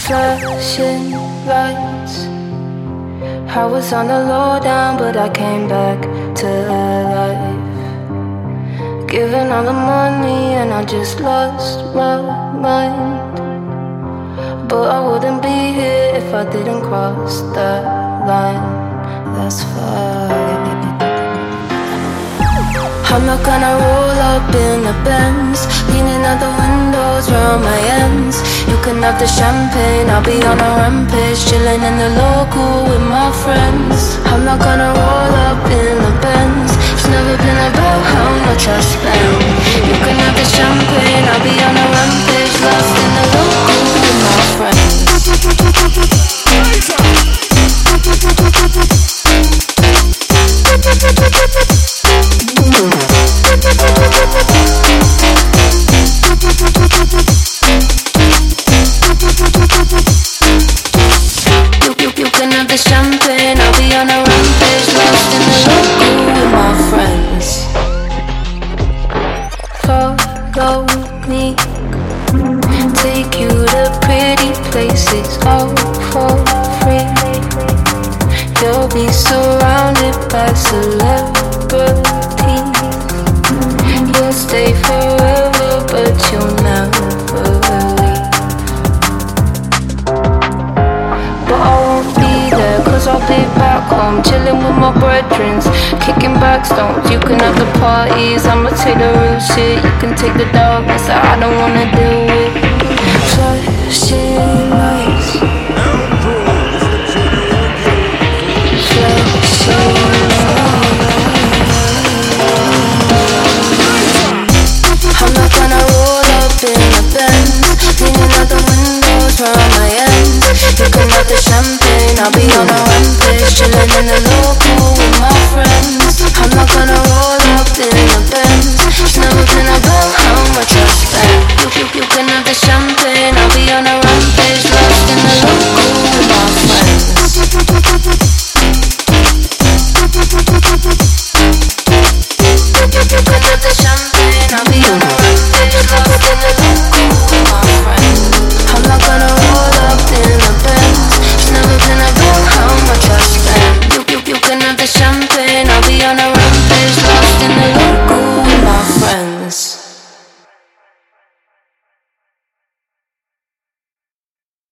Flashing lights. I was on the low down, but I came back to life. Giving all the money and I just lost my mind. But I wouldn't be here if I didn't cross that line. That's fine. I'm not gonna roll up in the Benz, leaning out the windows round my ends. You can have the champagne, I'll be on a rampage, chilling in the local with my friends. I'm not gonna roll up in the Benz, it's never been about how much I spend. You can have the champagne, I'll be on a rampage, lost in the local with my friends. You can have the champagne, I'll be on a rampage, lost in the local with my friends. Follow me, take you to pretty places, all for free. You'll be surrounded by celebrities. You'll stay forever, but you'll never leave. But I won't be there, cause I'll be back home, chilling with my brethren, kicking back stones. You can have the parties, I'ma take the real shit. You can take the darkness that I don't wanna deal with. Flashing lights. I'm not gonna roll up in the Benz, leaning out the windows round my ends. You can have the champagne, I'll be on a rampage, chilling in the